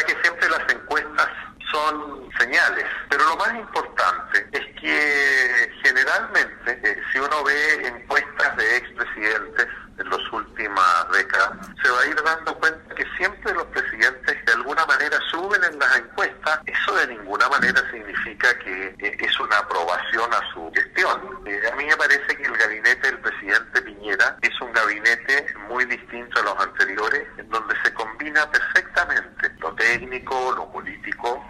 verdad que siempre las encuestas son señales, pero lo más importante es que generalmente, si uno ve encuestas de expresidentes en las últimas décadas, se va a ir dando cuenta que siempre los presidentes de alguna manera suben en las encuestas. Eso de ninguna manera significa que es una aprobación a su gestión. A mí me parece que el gabinete del presidente Piñera es un gabinete muy distinto a los anteriores, en donde se combina perfectamente lo técnico, lo político